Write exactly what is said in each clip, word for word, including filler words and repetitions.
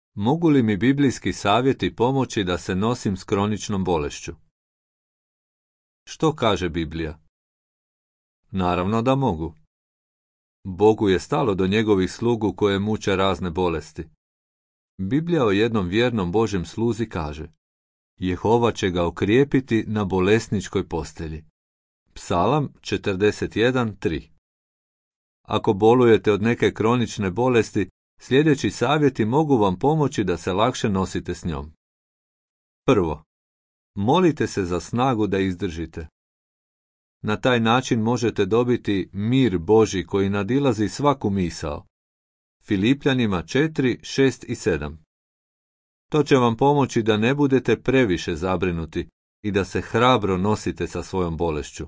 Mogu li mi biblijski savjeti pomoći da se nosim s kroničnom bolešću? Što kaže Biblija? Naravno da mogu. Bogu je stalo do njegovih slugu koje muče razne bolesti. Biblija o jednom vjernom Božjem sluzi kaže: Jehova će ga okrijepiti na bolesničkoj postelji. Psalam četrdeset jedan tri. Ako bolujete od neke kronične bolesti, sljedeći savjeti mogu vam pomoći da se lakše nosite s njom. Prvo, molite se za snagu da izdržite. Na taj način možete dobiti mir Božji koji nadilazi svaku misao. Filipljanima četiri, šest i sedam. To će vam pomoći da ne budete previše zabrinuti i da se hrabro nosite sa svojom bolešću.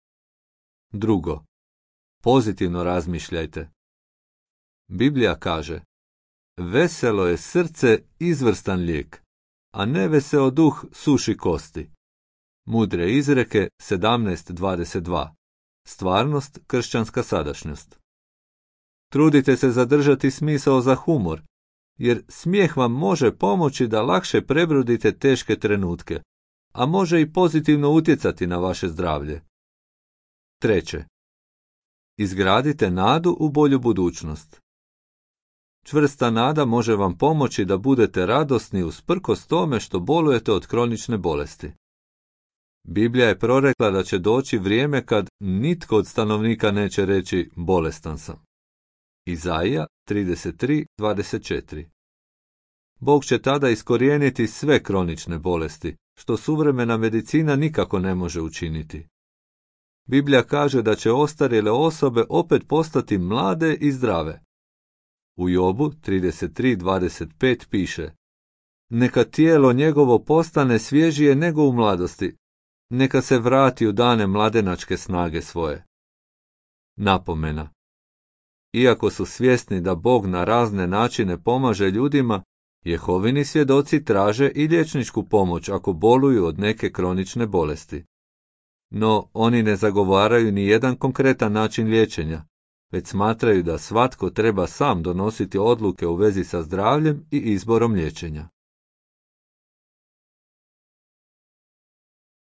Drugo, pozitivno razmišljajte. Biblija kaže: Veselo je srce izvrstan lijek, a neveseo duh suši kosti. Mudre izreke sedamnaest dvadeset dva. Stvarnost, kršćanska sadašnjost. Trudite se zadržati smisao za humor, jer smijeh vam može pomoći da lakše prebrodite teške trenutke, a može i pozitivno utjecati na vaše zdravlje. Treće, izgradite nadu u bolju budućnost. Čvrsta nada može vam pomoći da budete radosni usprkos tome što bolujete od kronične bolesti. Biblija je prorekla da će doći vrijeme kad nitko od stanovnika neće reći bolestan sam. Izaija trideset tri dvadeset četiri. Bog će tada iskorijeniti sve kronične bolesti, što suvremena medicina nikako ne može učiniti. Biblija kaže da će ostarjele osobe opet postati mlade i zdrave. U Jobu trideset tri dvadeset pet piše: Neka tijelo njegovo postane svježije nego u mladosti, neka se vrati u dane mladenačke snage svoje. Napomena. Iako su svjesni da Bog na razne načine pomaže ljudima, Jehovini svjedoci traže i liječničku pomoć ako boluju od neke kronične bolesti. No, oni ne zagovaraju ni jedan konkretan način liječenja, već smatraju da svatko treba sam donositi odluke u vezi sa zdravljem i izborom liječenja.